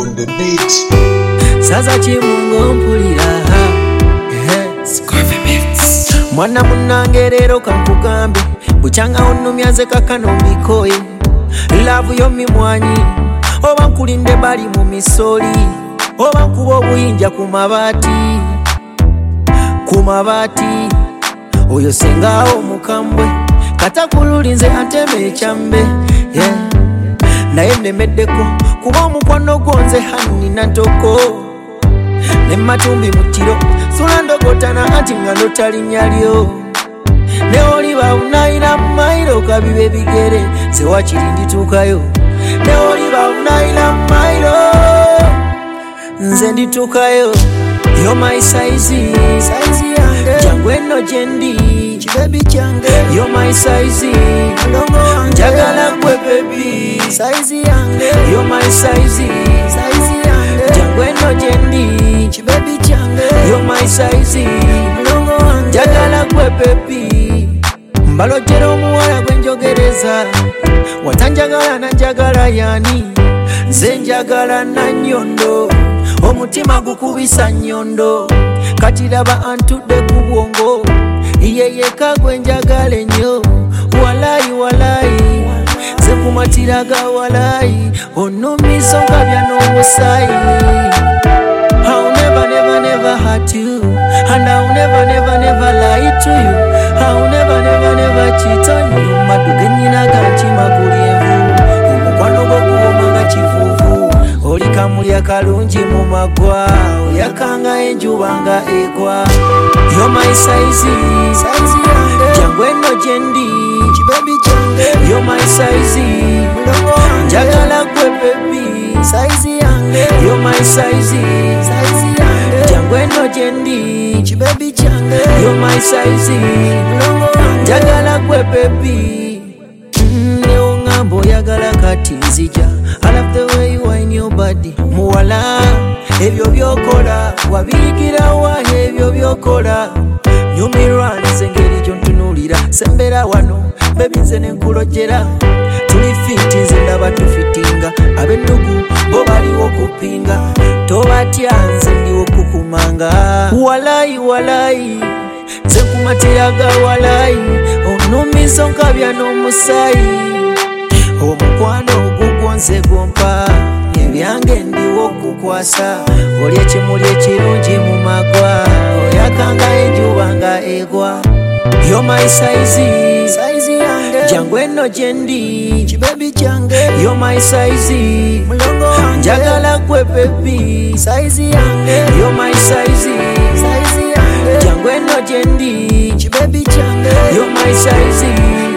on the beat. Saza chimungo mpulira mwana munange leero kankugambe bukyanga onnumyanze kakano mikoye laavu yo mimwanyi oba nkulinde bali mu misoli oba nkuba obuyinja ku mabaati oyo sengawo mukambwe katakululinze ateme ekyambe naye nnemeddeko kuba omukwano gonze hanina ntoko ne matumbi mutiro sulandogotana anti nga notalinnya lyo ne oliba unayina mairo kabibe bigere sewakiri ndituukayo ne oliba unayina mairo nze ndituukayo yo my size yange jangu eno gyendi kibebi kyange yo my size njagala gwe baby size yange yo my size yange jangu eno gyendi kibebi kyange yo my size njagala gwe baby mbalojera omuwala gwe njogereza watanjagala nanjagala yani nze njagala nanyondo omutima gukubisa nyondo kati laba antudde ku bwongo yeyeka gwe njagala ennyo walayi ze kumatiraga walayi onnumiza nkabya n'omusaayi. I'll never hurt you and I'll never lie to you. I'll never cheat on you. Maduge nyina gankima buli envu omukwano gwo guwoma nga kifuufu olikamulya kalungi mu magwa oyakanga enjuba nga egwa. Yo my size yange jangu eno gyendi kibebi kyange yo my size njagala gwe baby size yange yo my size yange jangu eno gyendi kibebi kyange yo my size njagala gwe baby newo ngambo oyagala kati nzija. I love the way you wine your body muwala ebyo byokola wabiyigira wa ebyo byokola nyumirwa nze ngeri gyontunuulira sembera wano bebi nze nenkulojera tuli fiti nze ndaba tufitinga ab'ennugu bo baliwo kupinga tobatya nze ndiwo kukumanga walayi nze kumatiraga walayi onnumiza nkabya n'omusaayi omukwano ogugwonze gompa ebyange ndiwo kukwasa oli ekimuli ekirungi mu magwa oyakanga enjuba nga egwa. Yo my size yange jangu eno gyendi kibebi kyange yo my size njagala gwe baby size yange yo my size yange jangu eno gyendi kibebi kyange yo my size